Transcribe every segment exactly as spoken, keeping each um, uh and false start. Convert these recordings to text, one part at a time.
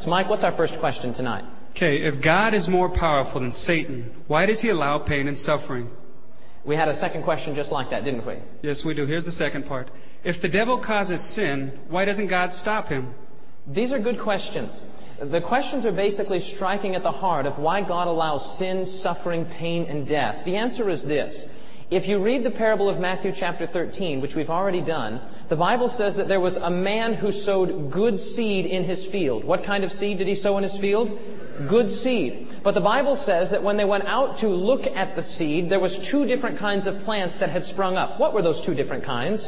So, Mike, what's our first question tonight? Okay, if God is more powerful than Satan, why does He allow pain and suffering? We had a second question just like that, didn't we? Yes, we do. Here's the second part. If the devil causes sin, why doesn't God stop him? These are good questions. The questions are basically striking at the heart of why God allows sin, suffering, pain, and death. The answer is this. If you read the parable of Matthew chapter thirteen, which we've already done, the Bible says that there was a man who sowed good seed in his field. What kind of seed did he sow in his field? Good seed. But the Bible says that when they went out to look at the seed, there was two different kinds of plants that had sprung up. What were those two different kinds?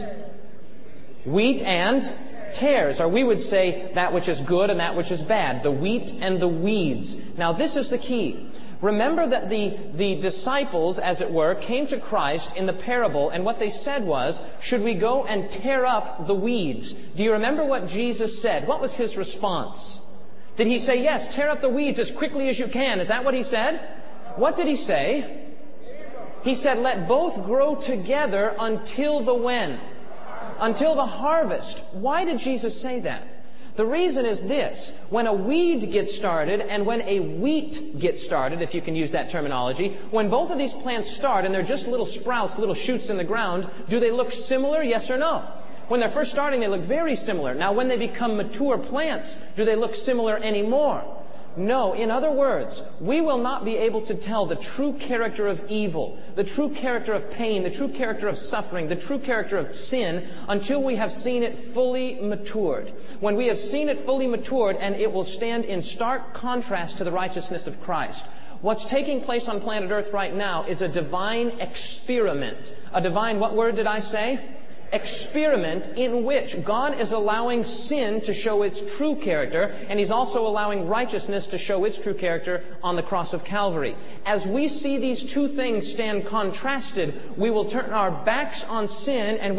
Wheat and tares, or we would say that which is good and that which is bad. The wheat and the weeds. Now this is the key. Remember that the, the disciples, as it were, came to Christ in the parable, and what they said was, should we go and tear up the weeds? Do you remember what Jesus said? What was His response? Did He say, yes, tear up the weeds as quickly as you can? Is that what He said? What did He say? He said, let both grow together until the when? Until the harvest. Why did Jesus say that? The reason is this. When a weed gets started and when a wheat gets started, if you can use that terminology, when both of these plants start and they're just little sprouts, little shoots in the ground, do they look similar? Yes or no? When they're first starting, they look very similar. Now, when they become mature plants, do they look similar anymore? No. In other words, we will not be able to tell the true character of evil, the true character of pain, the true character of suffering, the true character of sin until we have seen it fully matured. When we have seen it fully matured, and it will stand in stark contrast to the righteousness of Christ. What's taking place on planet Earth right now is a divine experiment. A divine, what word did I say? Experiment in which God is allowing sin to show its true character, and He's also allowing righteousness to show its true character on the cross of Calvary. As we see these two things stand contrasted, we will turn our backs on sin and